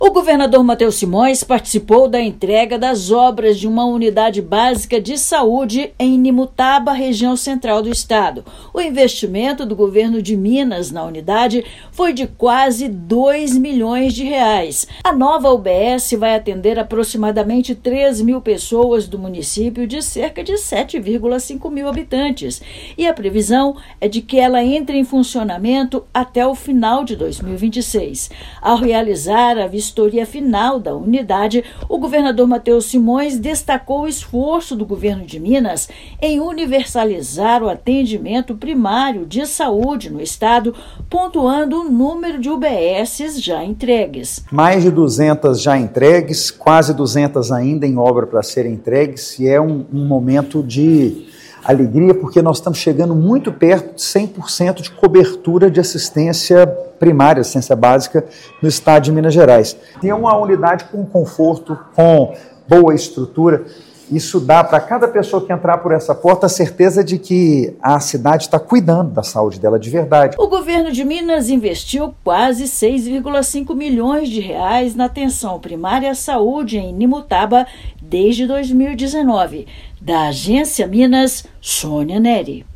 O governador Matheus Simões participou da entrega das obras de uma unidade básica de saúde em Nimutaba, região central do estado. O investimento do governo de Minas na unidade foi de quase R$2 milhões. A nova UBS vai atender aproximadamente 3 mil pessoas do município de cerca de 7,5 mil habitantes. E a previsão é de que ela entre em funcionamento até o final de 2026. Ao realizar a vistoria final da unidade, o governador Matheus Simões destacou o esforço do governo de Minas em universalizar o atendimento primário de saúde no estado, pontuando o número de UBSs já entregues. Mais de 200 já entregues, quase 200 ainda em obra para serem entregues, e é um momento de alegria, porque nós estamos chegando muito perto de 100% de cobertura de assistência primária, assistência básica no estado de Minas Gerais. Tem uma unidade com conforto, com boa estrutura. Isso dá para cada pessoa que entrar por essa porta a certeza de que a cidade está cuidando da saúde dela de verdade. O governo de Minas investiu quase R$6,5 milhões na atenção primária à saúde em Nimutaba desde 2019. Da Agência Minas, Sônia Neri.